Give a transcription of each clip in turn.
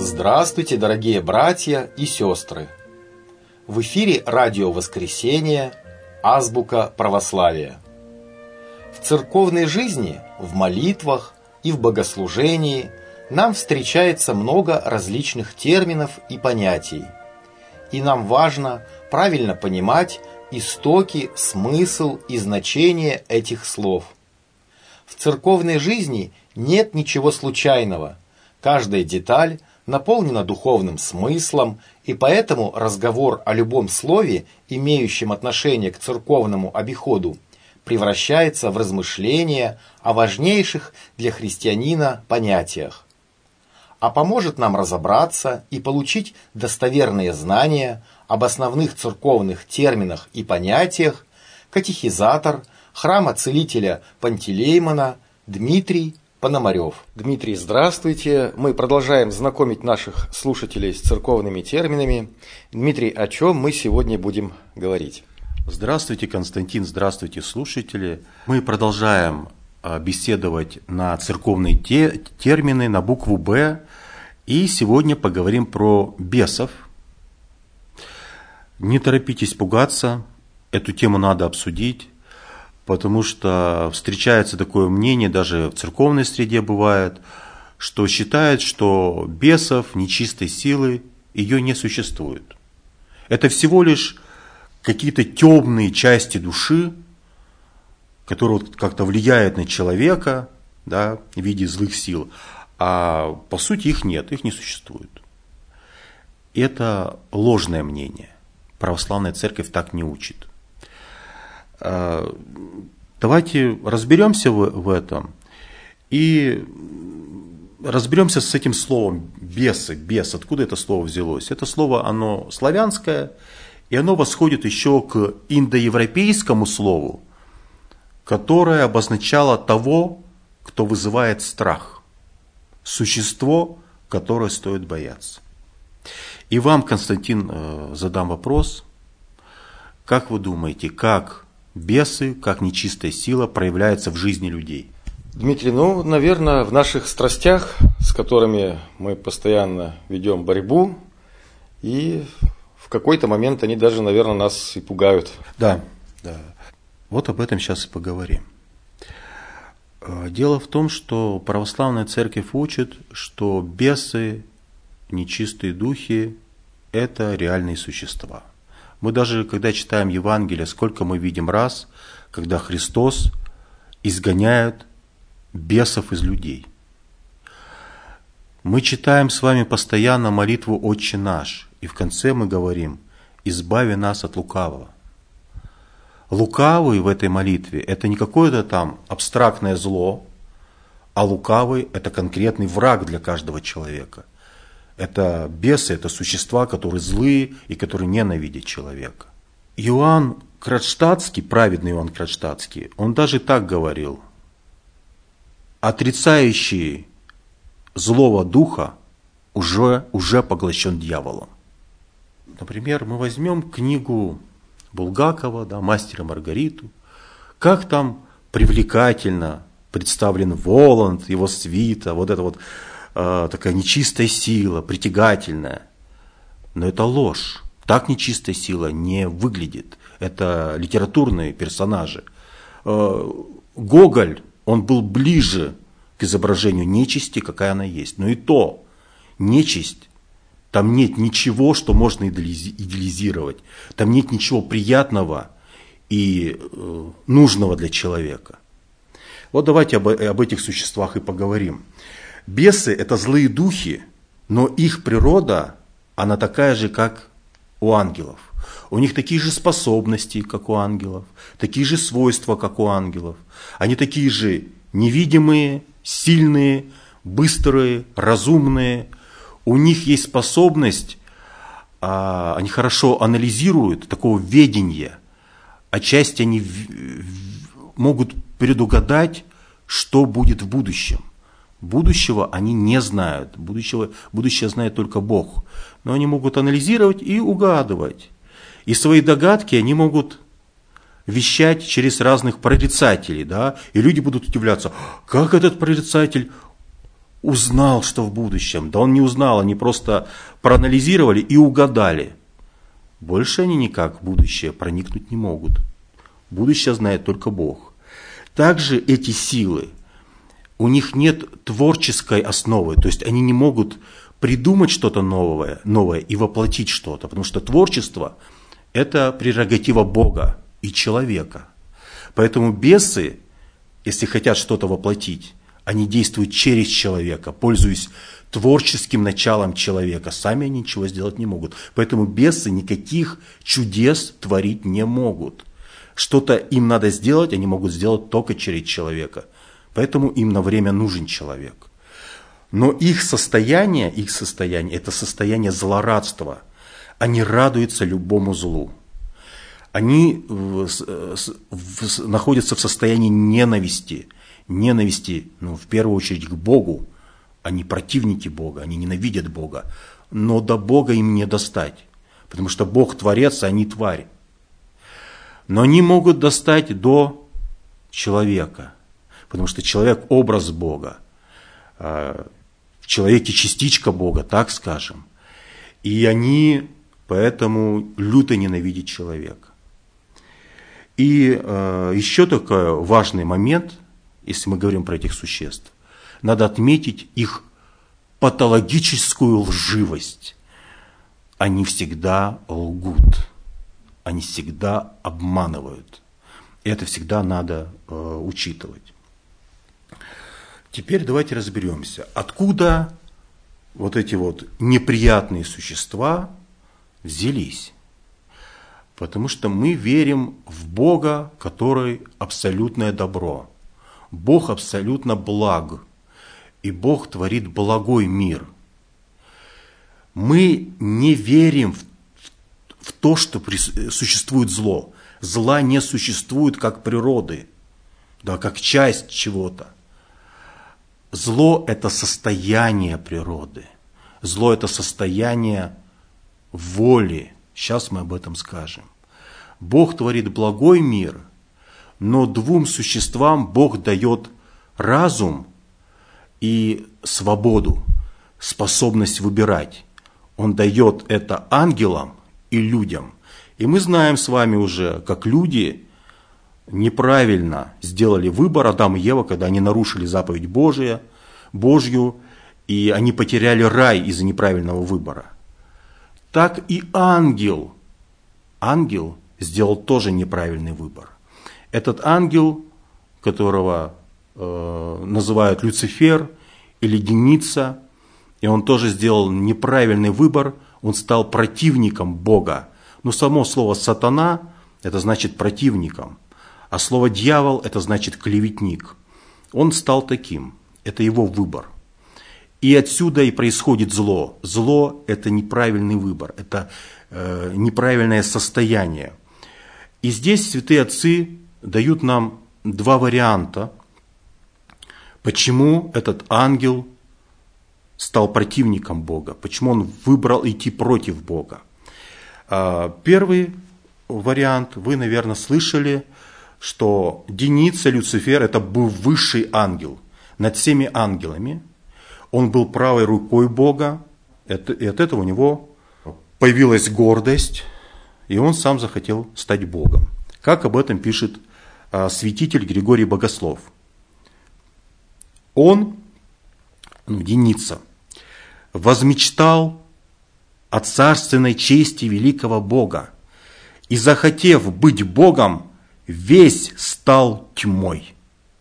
Здравствуйте, дорогие братья и сестры! В эфире радио «Воскресение», азбука православия. В церковной жизни, в молитвах и в богослужении нам встречается много различных терминов и понятий. И нам важно правильно понимать истоки, смысл и значение этих слов. В церковной жизни нет ничего случайного. Каждая деталь наполнена духовным смыслом, и поэтому разговор о любом слове, имеющем отношение к церковному обиходу, превращается в размышления о важнейших для христианина понятиях. А поможет нам разобраться и получить достоверные знания об основных церковных терминах и понятиях катехизатор храма целителя Пантелеймона Дмитрий Пономарев. Дмитрий, здравствуйте. Мы продолжаем знакомить наших слушателей с церковными терминами. Дмитрий, о чем мы сегодня будем говорить? Здравствуйте, Константин, здравствуйте, слушатели. Мы продолжаем беседовать на церковные термины, на букву «Б». И сегодня поговорим про бесов. Не торопитесь пугаться, эту тему надо обсудить. Потому что встречается такое мнение, даже в церковной среде бывает, что считают, что бесов, нечистой силы, ее не существует. Это всего лишь какие-то темные части души, которые как-то влияют на человека, да, в виде злых сил, а по сути их нет, их не существует. Это ложное мнение. Православная церковь так не учит. Давайте разберемся в этом и разберемся с этим словом бесы, бес, откуда это слово взялось. Это слово, оно славянское, и оно восходит еще к индоевропейскому слову, которое обозначало того, кто вызывает страх, существо, которое стоит бояться. И вам, Константин, задам вопрос, как вы думаете, как бесы, как нечистая сила проявляется в жизни людей? Дмитрий, наверное, в наших страстях, с которыми мы постоянно ведем борьбу, и в какой-то момент они даже, наверное, нас и пугают. Да. Вот об этом сейчас и поговорим. Дело в том, что православная церковь учит, что бесы, нечистые духи – это реальные существа. Мы даже, когда читаем Евангелие, сколько мы видим раз, когда Христос изгоняет бесов из людей. Мы читаем с вами постоянно молитву «Отче наш», и в конце мы говорим «Избави нас от лукавого». Лукавый в этой молитве – это не какое-то там абстрактное зло, а лукавый – это конкретный враг для каждого человека. Это бесы, это существа, которые злые и которые ненавидят человека. Иоанн Кронштадтский, праведный Иоанн Кронштадтский, он даже так говорил: отрицающий злого духа уже поглощен дьяволом. Например, мы возьмем книгу Булгакова, да, «Мастера и Маргариту». Как там привлекательно представлен Воланд, его свита, вот это вот такая нечистая сила, притягательная. Но это ложь. Так нечистая сила не выглядит. Это литературные персонажи. Гоголь, он был ближе к изображению нечисти, какая она есть. Но и то, нечисть, там нет ничего, что можно идеализировать. Там нет ничего приятного и нужного для человека. Вот давайте об этих существах и поговорим. Бесы – это злые духи, но их природа, она такая же, как у ангелов. У них такие же способности, как у ангелов, такие же свойства, как у ангелов. Они такие же невидимые, сильные, быстрые, разумные. У них есть способность, они хорошо анализируют, такого ведения. Отчасти они могут предугадать, что будет в будущем. Будущего они не знают. Будущее знает только Бог. Но они могут анализировать и угадывать. И свои догадки они могут вещать через разных прорицателей. Да? И люди будут удивляться, как этот прорицатель узнал, что в будущем. Да он не узнал, они просто проанализировали и угадали. Больше они никак в будущее проникнуть не могут. Будущее знает только Бог. Также эти силы, у них нет творческой основы, то есть они не могут придумать что-то новое и воплотить что-то, потому что творчество – это прерогатива Бога и человека. Поэтому бесы, если хотят что-то воплотить, они действуют через человека, пользуясь творческим началом человека. Сами они ничего сделать не могут. Поэтому бесы никаких чудес творить не могут. Что-то им надо сделать, они могут сделать только через человека. Поэтому им на время нужен человек. Но их состояние – это состояние злорадства. Они радуются любому злу. Они находятся в состоянии ненависти. В первую очередь к Богу. Они противники Бога, они ненавидят Бога. Но до Бога им не достать. Потому что Бог творец, а они тварь. Но они могут достать до человека. Потому что человек – образ Бога. В человеке частичка Бога, так скажем. И они поэтому люто ненавидят человека. И еще такой важный момент, если мы говорим про этих существ, надо отметить их патологическую лживость. Они всегда лгут, они всегда обманывают. И это всегда надо учитывать. Теперь давайте разберемся, откуда вот эти вот неприятные существа взялись. Потому что мы верим в Бога, который абсолютное добро. Бог абсолютно благ. И Бог творит благой мир. Мы не верим в то, что существует зло. Зла не существует как природы, да, как часть чего-то. Зло – это состояние природы. Зло – это состояние воли. Сейчас мы об этом скажем. Бог творит благой мир, но двум существам Бог дает разум и свободу, способность выбирать. Он дает это ангелам и людям. И мы знаем с вами уже, как люди неправильно сделали выбор, Адам и Ева, когда они нарушили заповедь Божью, и они потеряли рай из-за неправильного выбора. Так и ангел сделал тоже неправильный выбор. Этот ангел, которого называют Люцифер или Деница, и он тоже сделал неправильный выбор, он стал противником Бога. Но само слово «сатана» – это значит противником, а слово «дьявол» – это значит клеветник. Он стал таким, это его выбор. И отсюда и происходит зло. Зло – это неправильный выбор, это неправильное состояние. И здесь святые отцы дают нам два варианта, почему этот ангел стал противником Бога, почему он выбрал идти против Бога. Первый вариант, вы, наверное, слышали, что Деница, Люцифер, это был высший ангел над всеми ангелами. Он был правой рукой Бога, и от этого у него появилась гордость, и он сам захотел стать Богом. Как об этом пишет святитель Григорий Богослов. Он, Деница, возмечтал о царственной чести великого Бога, и, захотев быть Богом, весь стал тьмой.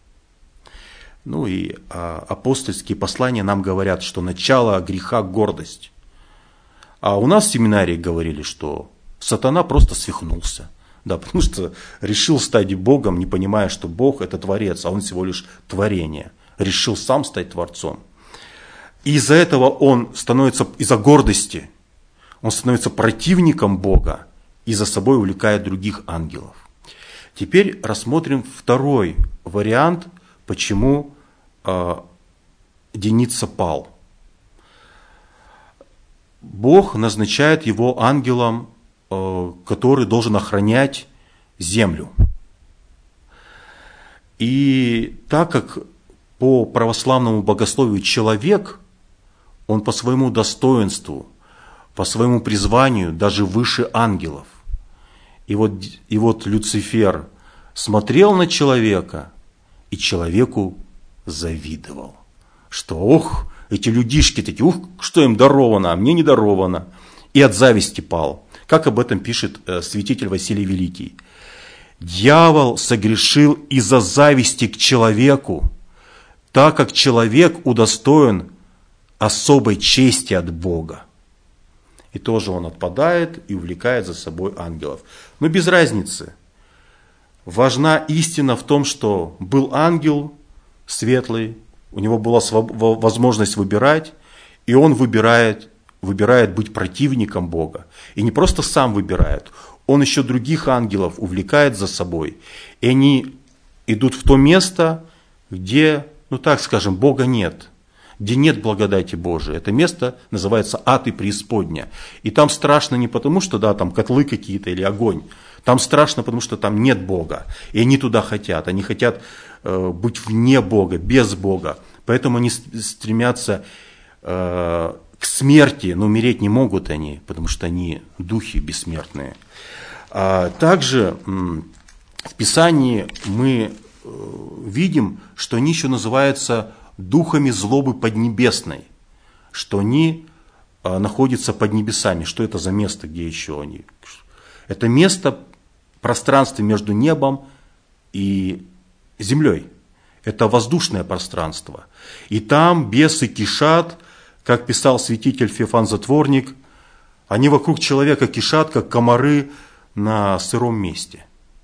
И апостольские послания нам говорят, что начало греха – гордость. А у нас в семинарии говорили, что сатана просто свихнулся. Да, потому что решил стать Богом, не понимая, что Бог – это Творец, а он всего лишь творение. Решил сам стать Творцом. И из-за этого он становится, из-за гордости, он становится противником Бога и за собой увлекает других ангелов. Теперь рассмотрим второй вариант, почему Деница пал. Бог назначает его ангелом, который должен охранять землю. И так как по православному богословию человек, он по своему достоинству, по своему призванию даже выше ангелов. И вот Люцифер смотрел на человека и человеку завидовал. Что, ох, эти людишки такие, ух, что им даровано, а мне не даровано. И от зависти пал. Как об этом пишет святитель Василий Великий. Дьявол согрешил из-за зависти к человеку, так как человек удостоен особой чести от Бога. И тоже он отпадает и увлекает за собой ангелов. Но без разницы. Важна истина в том, что был ангел светлый, у него была возможность выбирать, и он выбирает быть противником Бога. И не просто сам выбирает, он еще других ангелов увлекает за собой. И они идут в то место, где, ну так скажем, Бога нет, где нет благодати Божией. Это место называется ад и преисподня. И там страшно не потому, что да, там котлы какие-то или огонь. Там страшно, потому что там нет Бога. И они туда хотят. Они хотят быть вне Бога, без Бога. Поэтому они стремятся к смерти, но умереть не могут они, потому что они духи бессмертные. Также в Писании мы видим, что они еще называются духами злобы поднебесной, что они находятся под небесами. Что это за место, где еще они? Это место, пространство между небом и землей. Это воздушное пространство. И там бесы кишат, как писал святитель Феофан Затворник, они вокруг человека кишат, как комары на сыром месте.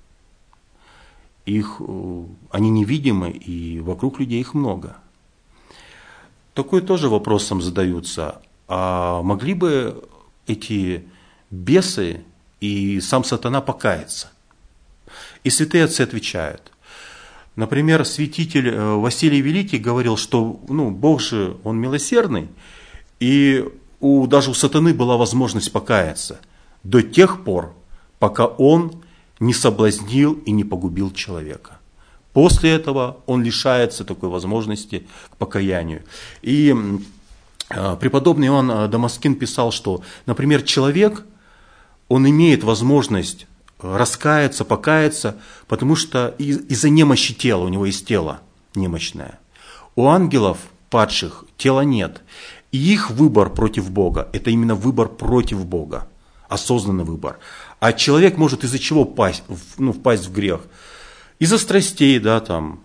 Они невидимы, и вокруг людей их много. Такой тоже вопросом задаются. А могли бы эти бесы и сам сатана покаяться? И святые отцы отвечают. Например, святитель Василий Великий говорил, что Бог же, Он милосердный, и даже у сатаны была возможность покаяться до тех пор, пока он не соблазнил и не погубил человека. После этого он лишается такой возможности к покаянию. И преподобный Иоанн Дамаскин писал, что, например, человек, он имеет возможность раскаяться, покаяться, потому что из-за немощи тела, у него есть тело немощное. У ангелов падших тела нет. И их выбор против Бога, это именно выбор против Бога, осознанный выбор. А человек может из-за чего впасть в грех? Из-за страстей, да, там,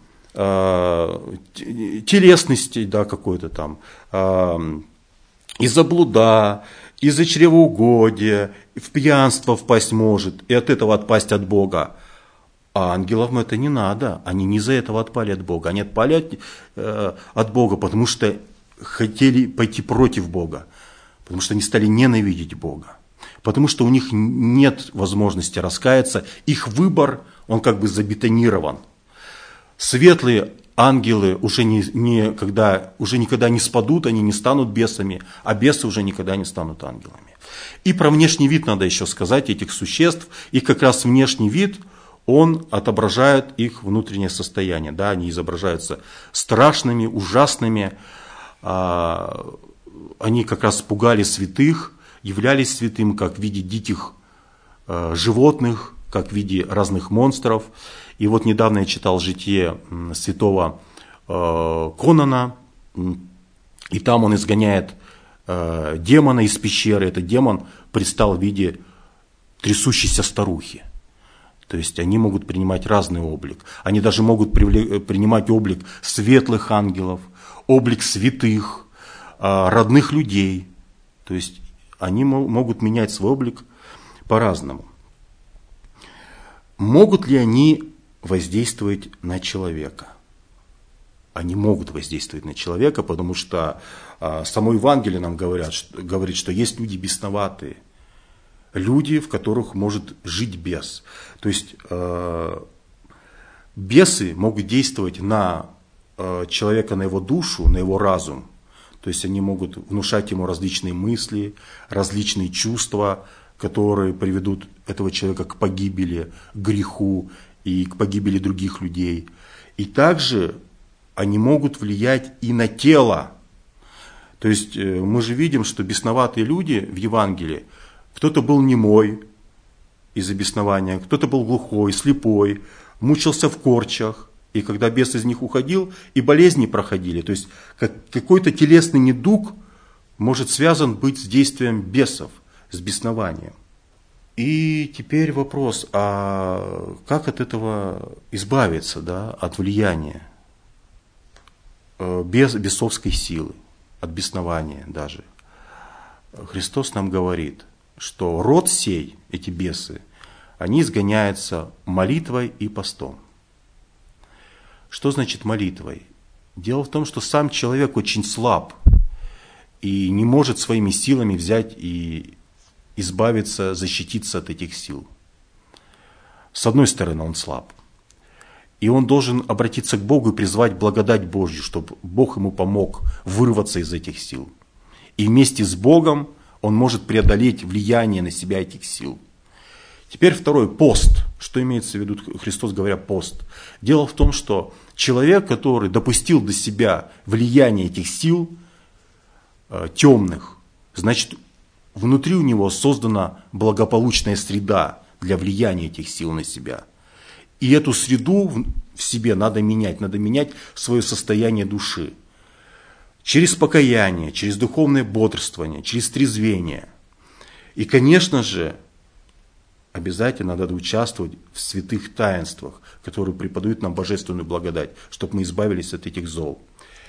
телесности, да, какой-то там, из-за блуда, из-за чревоугодия, в пьянство впасть может, и от этого отпасть от Бога. А ангелам это не надо, они не из-за этого отпали от Бога, они отпали от Бога, потому что хотели пойти против Бога, потому что они стали ненавидеть Бога, потому что у них нет возможности раскаяться, их выбор, он как бы забетонирован. Светлые ангелы уже никогда не спадут, они не станут бесами, а бесы уже никогда не станут ангелами. И про внешний вид надо еще сказать этих существ, и как раз внешний вид, он отображает их внутреннее состояние, да, они изображаются страшными, ужасными, они как раз пугали святых, являлись святым как в виде диких животных, как в виде разных монстров. И вот недавно я читал житие святого Конана, и там он изгоняет демона из пещеры. Этот демон предстал в виде трясущейся старухи. То есть они могут принимать разный облик. Они даже могут принимать облик светлых ангелов, облик святых, родных людей. То есть они могут менять свой облик по-разному. Могут ли они воздействовать на человека? Они могут воздействовать на человека, потому что само Евангелие нам говорит, что есть люди бесноватые, люди, в которых может жить бес. То есть бесы могут действовать на человека, на его душу, на его разум. То есть они могут внушать ему различные мысли, различные чувства, которые приведут этого человека к погибели, к греху и к погибели других людей. И также они могут влиять и на тело. То есть мы же видим, что бесноватые люди в Евангелии, кто-то был немой из-за беснования, кто-то был глухой, слепой, мучился в корчах, и когда бес из них уходил, и болезни проходили. То есть какой-то телесный недуг может связан быть с действием бесов, с беснованием. И теперь вопрос, а как от этого избавиться, да, от влияния бесовской силы, от беснования даже? Христос нам говорит, что род сей, эти бесы, они изгоняются молитвой и постом. Что значит молитвой? Дело в том, что сам человек очень слаб и не может своими силами взять и избавиться, защититься от этих сил. С одной стороны, он слаб. И он должен обратиться к Богу и призвать благодать Божью, чтобы Бог ему помог вырваться из этих сил. И вместе с Богом он может преодолеть влияние на себя этих сил. Теперь второй, пост. Что имеется в виду Христос, говоря пост? Дело в том, что человек, который допустил до себя влияние этих сил темных, значит, внутри у него создана благополучная среда для влияния этих сил на себя. И эту среду в себе надо менять свое состояние души. Через покаяние, через духовное бодрствование, через трезвение. И, конечно же, обязательно надо участвовать в святых таинствах, которые преподают нам божественную благодать, чтобы мы избавились от этих зол.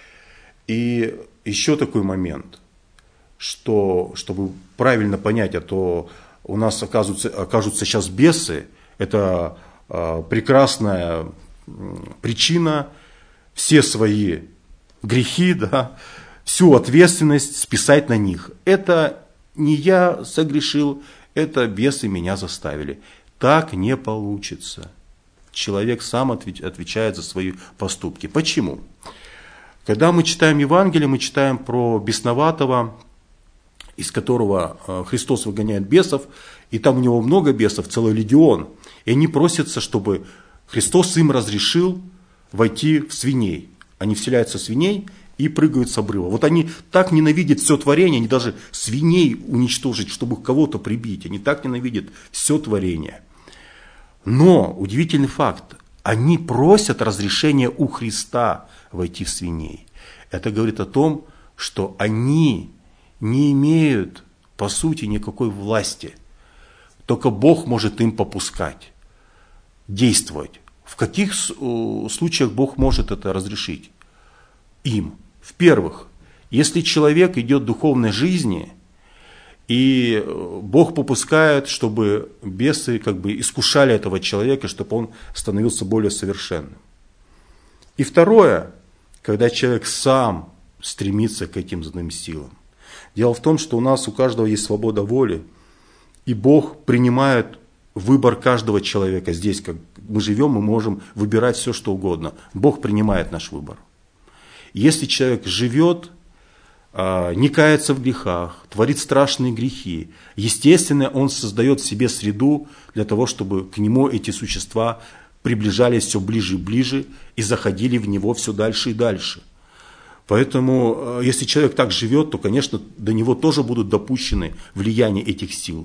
И еще такой момент, что, чтобы правильно понять, а то у нас окажутся сейчас бесы, это прекрасная причина все свои грехи, да, всю ответственность списать на них. Это не я согрешил, это бесы меня заставили. Так не получится. Человек сам отвечает за свои поступки. Почему? Когда мы читаем Евангелие, мы читаем про бесноватого, из которого Христос выгоняет бесов, и там у него много бесов, целый легион. И они просятся, чтобы Христос им разрешил войти в свиней. Они вселяются в свиней и прыгают с обрыва. Вот они так ненавидят все творение, они даже свиней уничтожить, чтобы кого-то прибить. Они так ненавидят все творение. Но удивительный факт, они просят разрешения у Христа войти в свиней. Это говорит о том, что они не имеют, по сути, никакой власти. Только Бог может им попускать, действовать. В каких случаях Бог может это разрешить? Им. В-первых, если человек идет в духовной жизни, и Бог попускает, чтобы бесы как бы искушали этого человека, чтобы он становился более совершенным. И второе, когда человек сам стремится к этим злым силам. Дело в том, что у нас у каждого есть свобода воли, и Бог принимает выбор каждого человека. Здесь, как мы живем, мы можем выбирать все, что угодно. Бог принимает наш выбор. Если человек живет, не кается в грехах, творит страшные грехи, естественно, он создает в себе среду для того, чтобы к нему эти существа приближались все ближе и ближе и заходили в него все дальше и дальше. Поэтому, если человек так живет, то, конечно, до него тоже будут допущены влияния этих сил.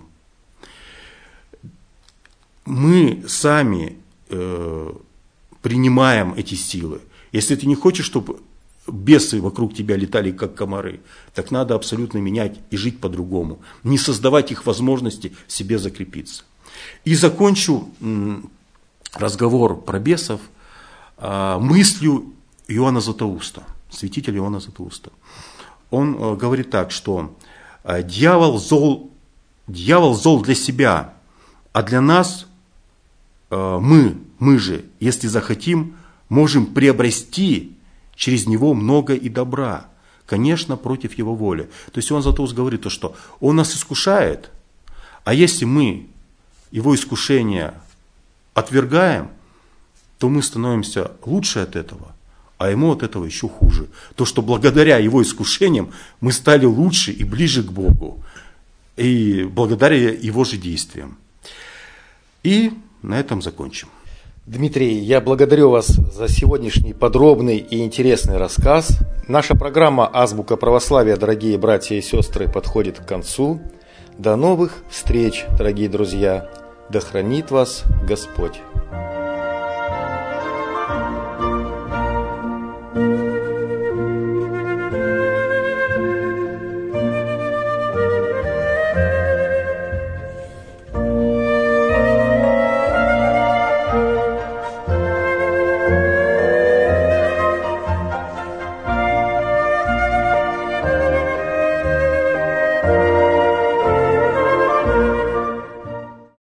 Мы сами принимаем эти силы. Если ты не хочешь, чтобы бесы вокруг тебя летали, как комары, так надо абсолютно менять и жить по-другому. Не создавать их возможности в себе закрепиться. И закончу разговор про бесов мыслью Иоанна Златоуста, святителя Иоанна Златоуста. Он говорит так, что дьявол зол для себя, а для нас мы же, если захотим, можем приобрести через него много и добра, конечно, против его воли. То есть Иоанн Златоуст говорит то, что он нас искушает, а если мы его искушения отвергаем, то мы становимся лучше от этого, а ему от этого еще хуже. То, что благодаря его искушениям мы стали лучше и ближе к Богу, и благодаря его же действиям. И на этом закончим. Дмитрий, я благодарю вас за сегодняшний подробный и интересный рассказ. Наша программа «Азбука православия», дорогие братья и сестры, подходит к концу. До новых встреч, дорогие друзья! Да хранит вас Господь!